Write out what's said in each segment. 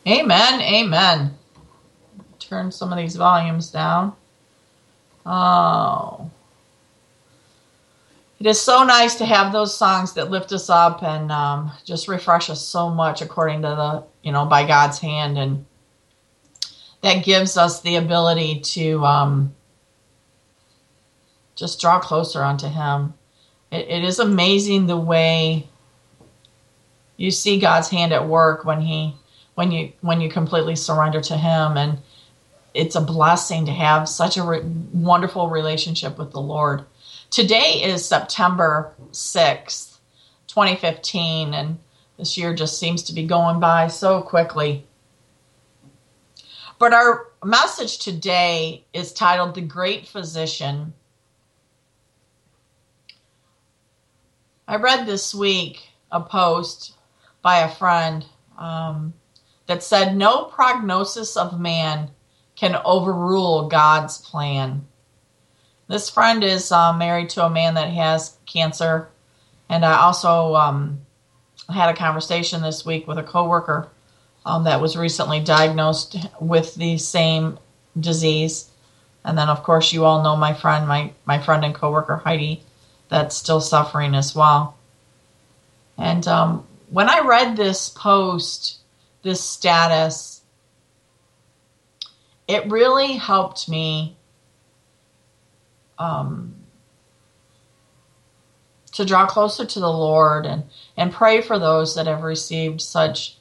Amen. Amen. Turn some of these volumes down. Oh. It is so nice to have those songs that lift us up and just refresh us so much according to by God's hand. And that gives us the ability to just draw closer unto Him. It is amazing the way you see God's hand at work when you completely surrender to Him. And it's a blessing to have such a wonderful relationship with the Lord. Today is September 6th, 2015, and this year just seems to be going by so quickly. But our message today is titled The Great Physician. I read this week a post by a friend that said, "No prognosis of man can overrule God's plan." This friend is married to a man that has cancer, and I also had a conversation this week with a coworker that was recently diagnosed with the same disease. And then, of course, you all know my friend and coworker Heidi, that's still suffering as well. And when I read this post, this status, it really helped me to draw closer to the Lord and pray for those that have received such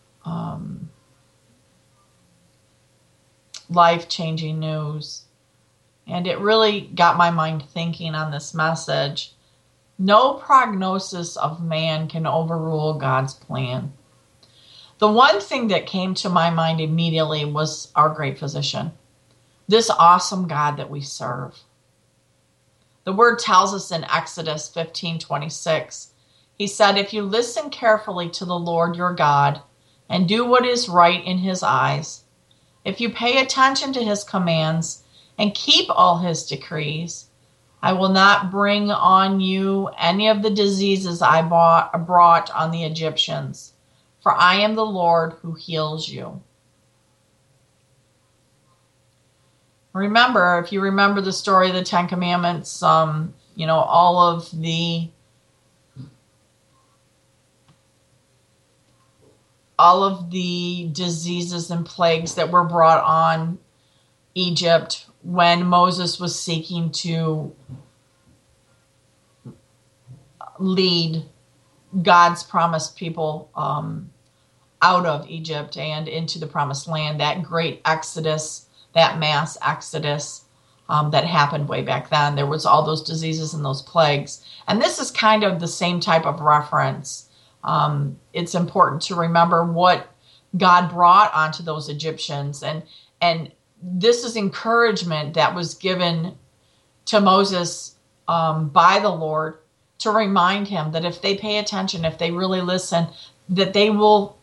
life-changing news. And it really got my mind thinking on this message. No prognosis of man can overrule God's plan. The one thing that came to my mind immediately was our great physician, this awesome God that we serve. The word tells us in Exodus 15:26, He said, "If you listen carefully to the Lord your God and do what is right in His eyes, if you pay attention to His commands and keep all His decrees, I will not bring on you any of the diseases I brought on the Egyptians, for I am the Lord who heals you." Remember, if you remember the story of the Ten Commandments, all of the diseases and plagues that were brought on Egypt when Moses was seeking to lead God's promised people out of Egypt and into the promised land, that great exodus, that mass exodus that happened way back then. There was all those diseases and those plagues. And this is kind of the same type of reference. It's important to remember what God brought onto those Egyptians. And this is encouragement that was given to Moses by the Lord to remind him that if they pay attention, if they really listen, that they will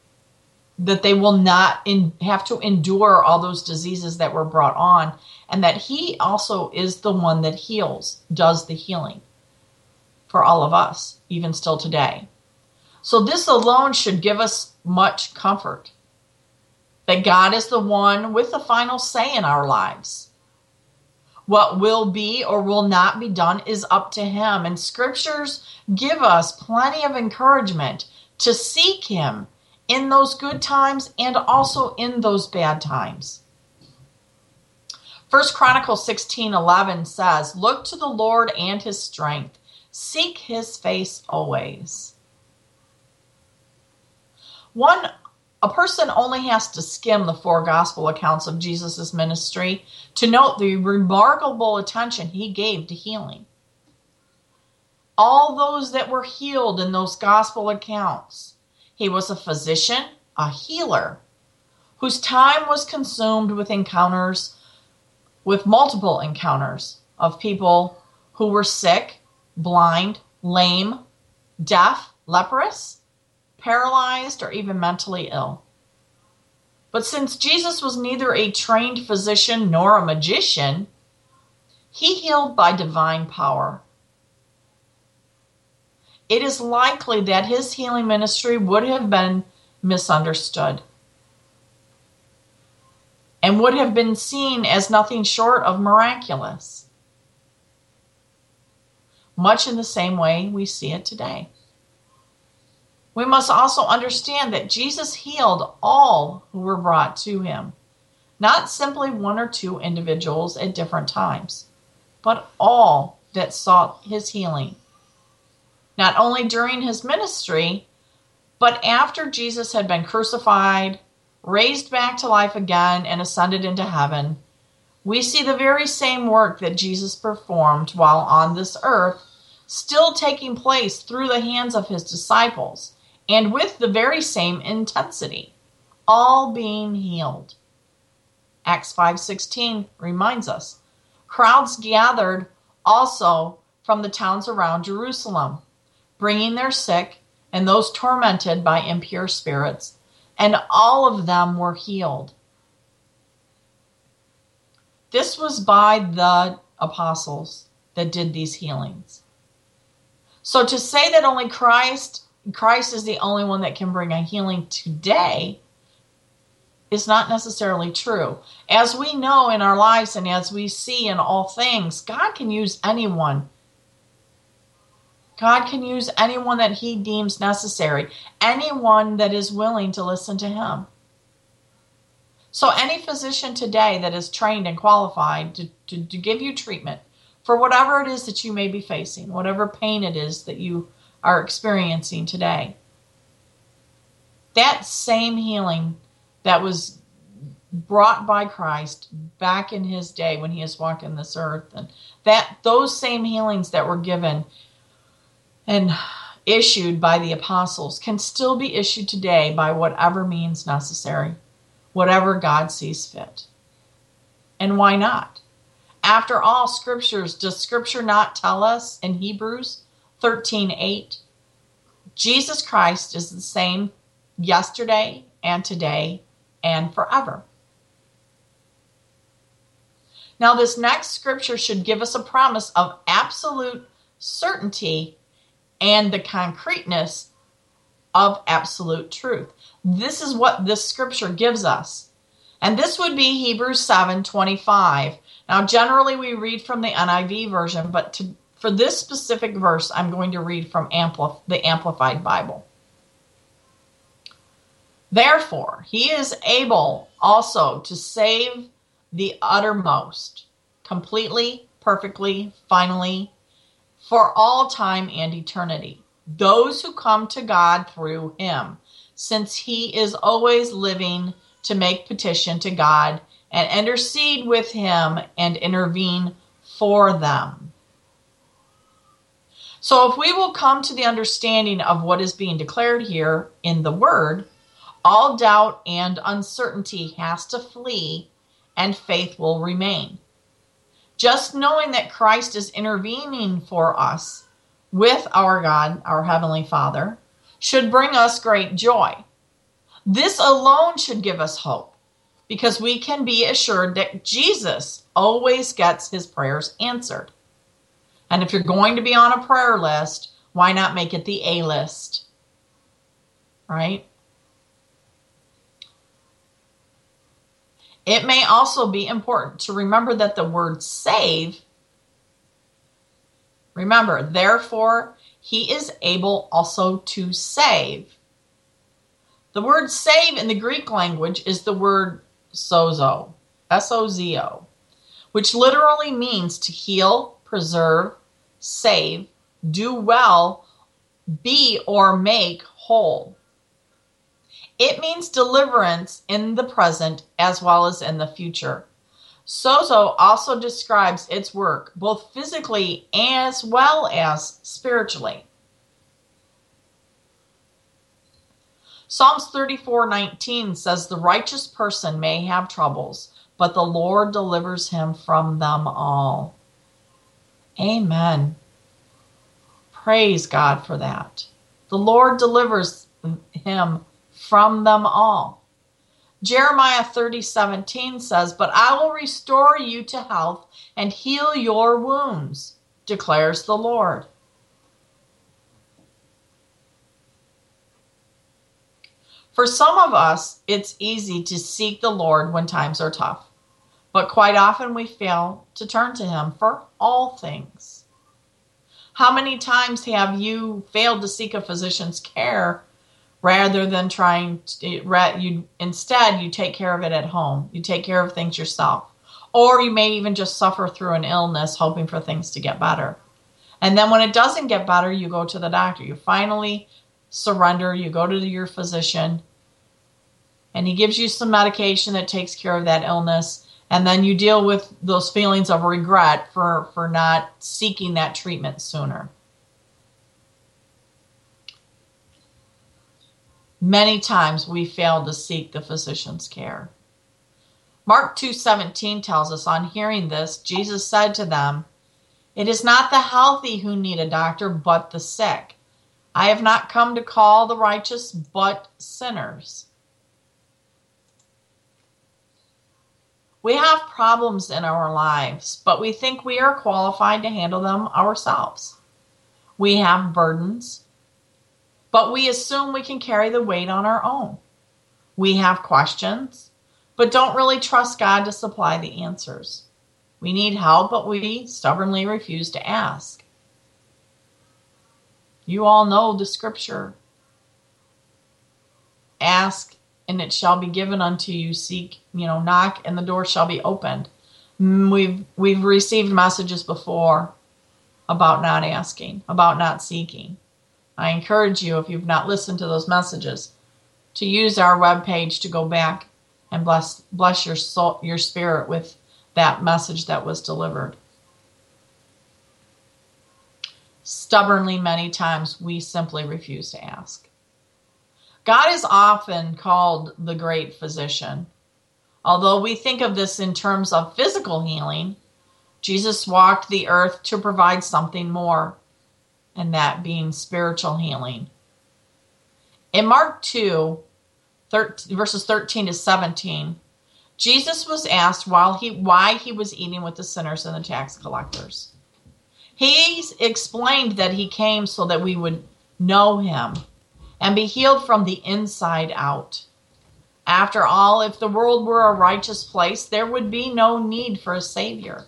not have to endure all those diseases that were brought on, and that He also is the one that heals, does the healing for all of us, even still today. So this alone should give us much comfort, that God is the one with the final say in our lives. What will be or will not be done is up to Him, and scriptures give us plenty of encouragement to seek Him in those good times and also in those bad times. 1 Chronicles 16:11 says, "Look to the Lord and His strength. Seek His face always." A person only has to skim the 4 gospel accounts of Jesus' ministry to note the remarkable attention He gave to healing. All those that were healed in those gospel accounts, He was a physician, a healer, whose time was consumed with multiple encounters of people who were sick, blind, lame, deaf, leprous, paralyzed, or even mentally ill. But since Jesus was neither a trained physician nor a magician, He healed by divine power. It is likely that His healing ministry would have been misunderstood. and would have been seen as nothing short of miraculous. Much in the same way we see it today. We must also understand that Jesus healed all who were brought to him, not simply one or two individuals at different times, but all that sought his healing. Not only during his ministry, but after Jesus had been crucified, raised back to life again, and ascended into heaven, we see the very same work that Jesus performed while on this earth still taking place through the hands of his disciples, and with the very same intensity, all being healed. Acts 5:16 reminds us, crowds gathered also from the towns around Jerusalem, bringing their sick and those tormented by impure spirits, and all of them were healed. This was by the apostles that did these healings. So to say that only Christ is the only one that can bring a healing today is not necessarily true. As we know in our lives and as we see in all things, God can use anyone. God can use anyone that he deems necessary, anyone that is willing to listen to him. So any physician today that is trained and qualified to give you treatment for whatever it is that you may be facing, whatever pain it is that you are experiencing today, that same healing that was brought by Christ back in his day when he was walking this earth, and that those same healings that were given and issued by the apostles can still be issued today by whatever means necessary, whatever God sees fit. And why not? After all, does Scripture not tell us in Hebrews 13:8, Jesus Christ is the same yesterday and today and forever. Now, this next scripture should give us a promise of absolute certainty and the concreteness of absolute truth. This is what this scripture gives us. And this would be Hebrews 7:25. Now, generally we read from the NIV version, but for this specific verse, I'm going to read from the Amplified Bible. Therefore, he is able also to save the uttermost, completely, perfectly, finally, for all time and eternity, those who come to God through him, since he is always living to make petition to God and intercede with him and intervene for them. So if we will come to the understanding of what is being declared here in the word, all doubt and uncertainty has to flee and faith will remain. Just knowing that Christ is intervening for us with our God, our Heavenly Father, should bring us great joy. This alone should give us hope, because we can be assured that Jesus always gets his prayers answered. And if you're going to be on a prayer list, why not make it the A list? Right? It may also be important to remember that the word save, remember, therefore, he is able also to save. The word save in the Greek language is the word sozo, S-O-Z-O, which literally means to heal, preserve, save, do well, be or make whole. It means deliverance in the present as well as in the future. Sozo also describes its work both physically as well as spiritually. Psalms 34:19 says, the righteous person may have troubles, but the Lord delivers him from them all. Amen. Praise God for that. The Lord delivers him from them all. Jeremiah 30:17 says, but I will restore you to health and heal your wounds, declares the Lord. For some of us, it's easy to seek the Lord when times are tough, but quite often we fail to turn to Him for all things. How many times have you failed to seek a physician's care rather than instead you take care of it at home. You take care of things yourself. Or you may even just suffer through an illness hoping for things to get better. And then when it doesn't get better, you go to the doctor. You finally surrender. You go to your physician and he gives you some medication that takes care of that illness. And then you deal with those feelings of regret for not seeking that treatment sooner. Many times we fail to seek the physician's care. Mark 2:17 tells us, on hearing this, Jesus said to them, "It is not the healthy who need a doctor, but the sick. I have not come to call the righteous, but sinners." We have problems in our lives, but we think we are qualified to handle them ourselves. We have burdens, but we assume we can carry the weight on our own. We have questions, but don't really trust God to supply the answers. We need help, but we stubbornly refuse to ask. You all know the scripture. Ask, and it shall be given unto you. Seek, knock, and the door shall be opened. We've received messages before about not asking, about not seeking. I encourage you, if you've not listened to those messages, to use our webpage to go back and bless your soul, your spirit with that message that was delivered. Stubbornly, many times, we simply refuse to ask. God is often called the great physician. Although we think of this in terms of physical healing, Jesus walked the earth to provide something more, and that being spiritual healing. In Mark 2, verses 13 to 17, Jesus was asked why he was eating with the sinners and the tax collectors. He explained that he came so that we would know him and be healed from the inside out. After all, if the world were a righteous place, there would be no need for a Savior.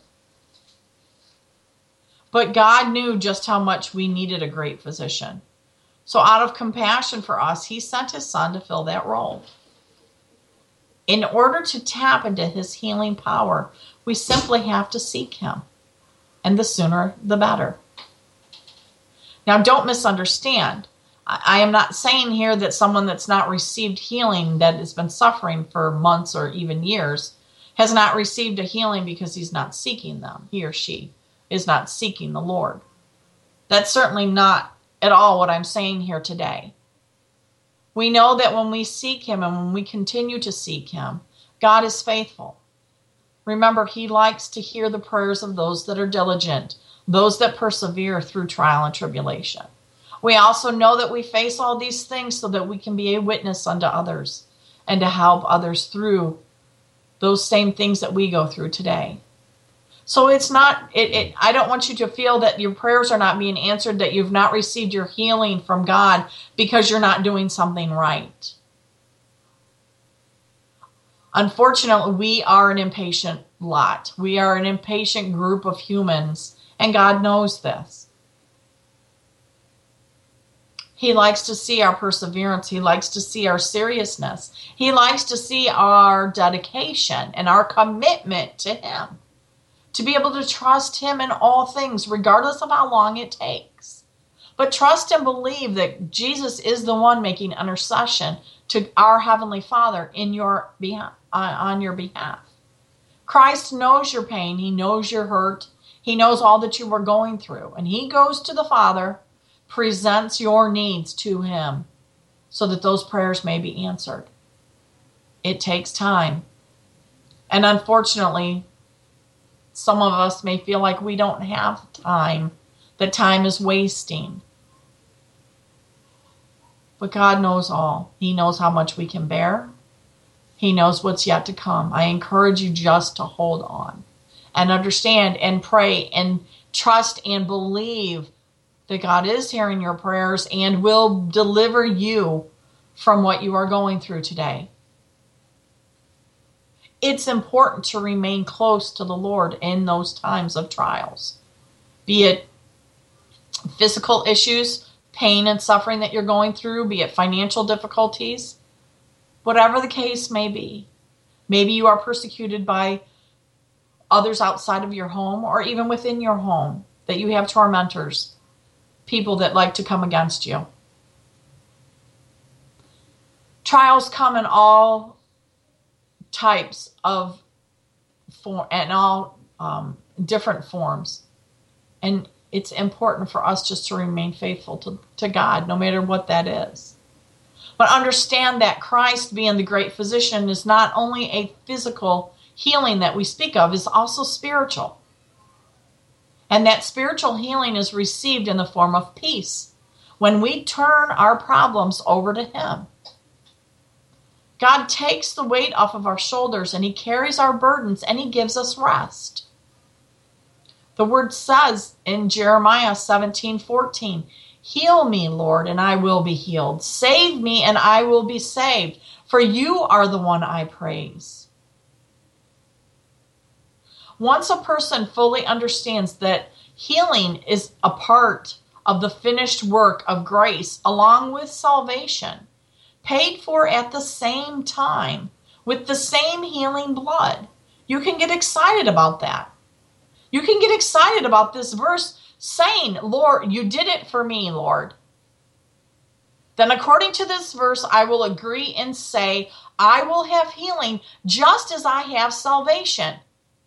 But God knew just how much we needed a great physician. So out of compassion for us, he sent his son to fill that role. In order to tap into his healing power, we simply have to seek him. And the sooner, the better. Now, don't misunderstand. I am not saying here that someone that's not received healing, that has been suffering for months or even years, has not received a healing because he's not seeking them. He or she is not seeking the Lord. That's certainly not at all what I'm saying here today. We know that when we seek him and when we continue to seek him, God is faithful. Remember, he likes to hear the prayers of those that are diligent, those that persevere through trial and tribulation. We also know that we face all these things so that we can be a witness unto others and to help others through those same things that we go through today. So it's not, I don't want you to feel that your prayers are not being answered, that you've not received your healing from God because you're not doing something right. Unfortunately, we are an impatient lot. We are an impatient group of humans, and God knows this. He likes to see our perseverance. He likes to see our seriousness. He likes to see our dedication and our commitment to him. To be able to trust him in all things, regardless of how long it takes. But trust and believe that Jesus is the one making intercession to our Heavenly Father in your behalf, on your behalf. Christ knows your pain. He knows your hurt. He knows all that you were going through. And he goes to the Father, presents your needs to him so that those prayers may be answered. It takes time. And unfortunately, some of us may feel like we don't have time, that time is wasting. But God knows all. He knows how much we can bear. He knows what's yet to come. I encourage you just to hold on and understand and pray and trust and believe that God is hearing your prayers and will deliver you from what you are going through today. It's important to remain close to the Lord in those times of trials, be it physical issues, pain and suffering that you're going through, be it financial difficulties, whatever the case may be. Maybe you are persecuted by others outside of your home or even within your home, that you have tormentors, people that like to come against you. Trials come in all types of and all different forms. And it's important for us just to remain faithful to God, no matter what that is. But understand that Christ, being the great physician, is not only a physical healing that we speak of, is also spiritual. And that spiritual healing is received in the form of peace when we turn our problems over to Him. God takes the weight off of our shoulders and He carries our burdens and He gives us rest. The word says in Jeremiah 17:14, "Heal me, Lord, and I will be healed. Save me, and I will be saved. For you are the one I praise." Once a person fully understands that healing is a part of the finished work of grace along with salvation, paid for at the same time with the same healing blood, you can get excited about that. You can get excited about this verse saying, "Lord, you did it for me, Lord." Then according to this verse, I will agree and say, I will have healing just as I have salvation.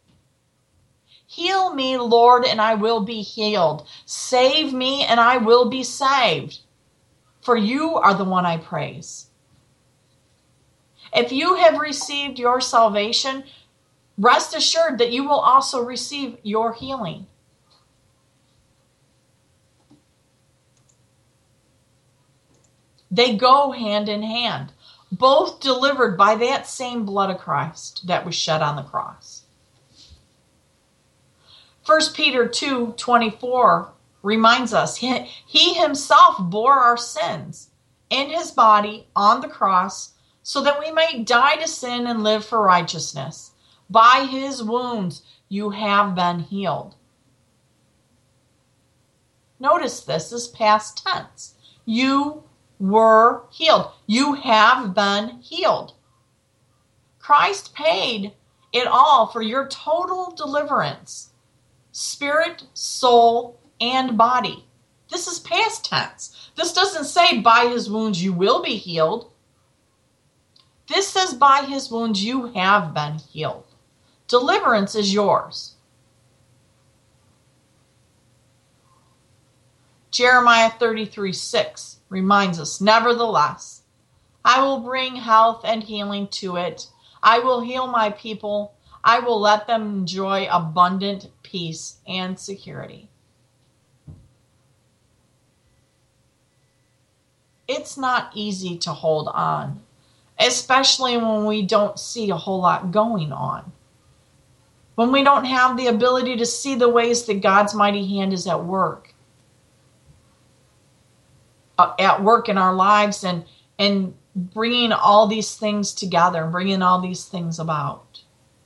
Heal me, Lord, and I will be healed. Save me, and I will be saved. For you are the one I praise. If you have received your salvation, rest assured that you will also receive your healing. They go hand in hand, both delivered by that same blood of Christ that was shed on the cross. 1 Peter 2:24 reminds us, He Himself bore our sins in His body on the cross so that we may die to sin and live for righteousness. By His wounds you have been healed. Notice this is past tense. You were healed. You have been healed. Christ paid it all for your total deliverance, spirit, soul, and body. This is past tense. This doesn't say by His wounds you will be healed. This says by His wounds you have been healed. Deliverance is yours. Jeremiah 33:6 reminds us, "Nevertheless, I will bring health and healing to it. I will heal my people. I will let them enjoy abundant peace and security." It's not easy to hold on, especially when we don't see a whole lot going on. When we don't have the ability to see the ways that God's mighty hand is at work in our lives and bringing all these things together, bringing all these things about.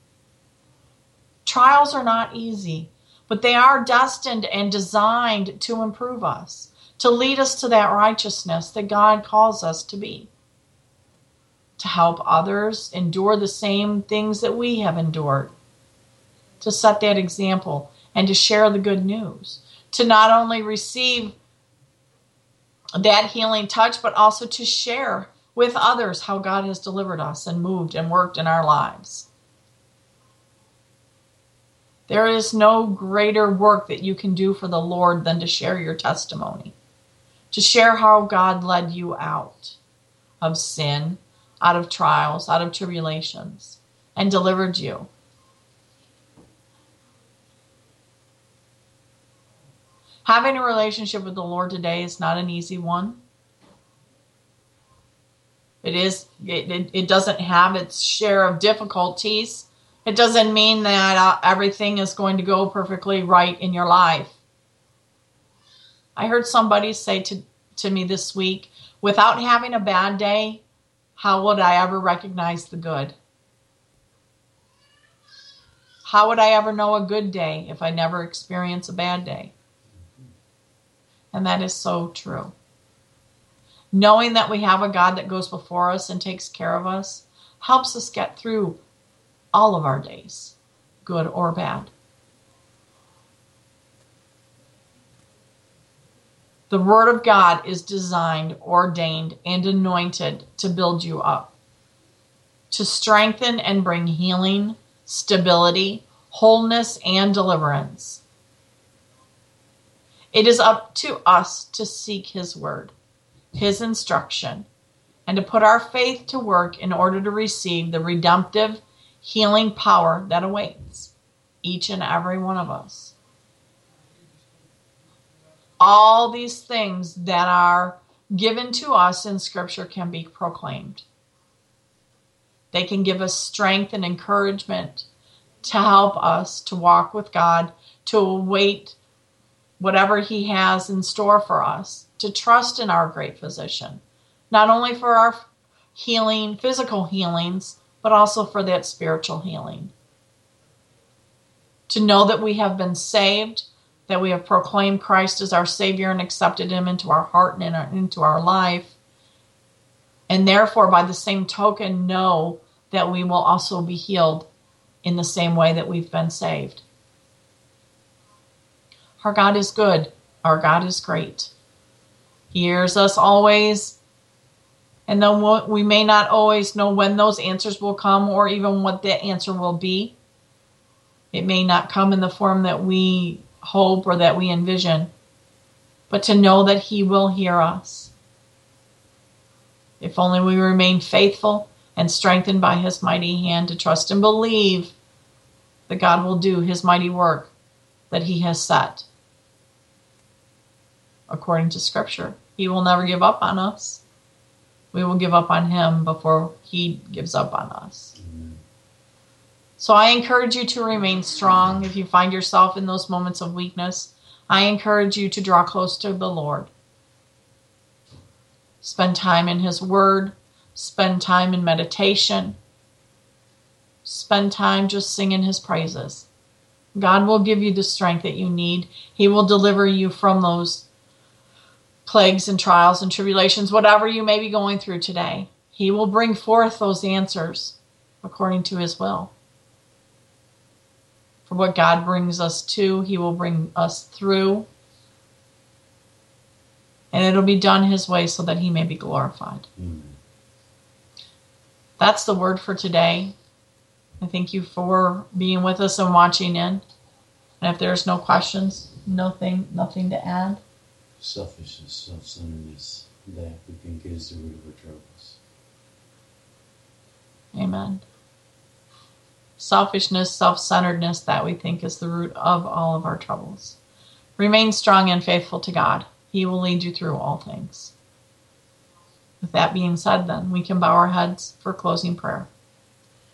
Trials are not easy, but they are destined and designed to improve us, to lead us to that righteousness that God calls us to be, to help others endure the same things that we have endured, to set that example and to share the good news, to not only receive that healing touch, but also to share with others how God has delivered us and moved and worked in our lives. There is no greater work that you can do for the Lord than to share your testimony, to share how God led you out of sin, out of trials, out of tribulations, and delivered you. Having a relationship with the Lord today is not an easy one. It doesn't have its share of difficulties. It doesn't mean that everything is going to go perfectly right in your life. I heard somebody say to me this week, Without having a bad day, how would I ever recognize the good? How would I ever know a good day if I never experience a bad day? And that is so true. Knowing that we have a God that goes before us and takes care of us helps us get through all of our days, good or bad. The Word of God is designed, ordained, and anointed to build you up, to strengthen and bring healing, stability, wholeness, and deliverance. It is up to us to seek His Word, His instruction, and to put our faith to work in order to receive the redemptive, healing power that awaits each and every one of us. All these things that are given to us in Scripture can be proclaimed. They can give us strength and encouragement to help us to walk with God, to await whatever He has in store for us, to trust in our great physician, not only for our healing, physical healings, but also for that spiritual healing. To know that we have been saved, that we have proclaimed Christ as our Savior and accepted Him into our heart and into our life. And therefore, by the same token, know that we will also be healed in the same way that we've been saved. Our God is good. Our God is great. He hears us always. And though we may not always know when those answers will come or even what the answer will be, it may not come in the form that we hope or that we envision, but to know that He will hear us. If only we remain faithful and strengthened by His mighty hand to trust and believe that God will do His mighty work that He has set. According to Scripture, He will never give up on us. We will give up on Him before He gives up on us. So I encourage you to remain strong. If you find yourself in those moments of weakness, I encourage you to draw close to the Lord. Spend time in His Word. Spend time in meditation. Spend time just singing His praises. God will give you the strength that you need. He will deliver you from those plagues and trials and tribulations, whatever you may be going through today. He will bring forth those answers according to His will. For what God brings us to, He will bring us through. And it'll be done His way so that He may be glorified. Amen. That's the word for today. I thank you for being with us and watching in. And if there's no questions, nothing to add. Selfishness, self-centeredness, that we think is the root of our troubles. Amen. Selfishness, self-centeredness, that we think is the root of all of our troubles. Remain strong and faithful to God. He will lead you through all things. With that being said, then, we can bow our heads for closing prayer.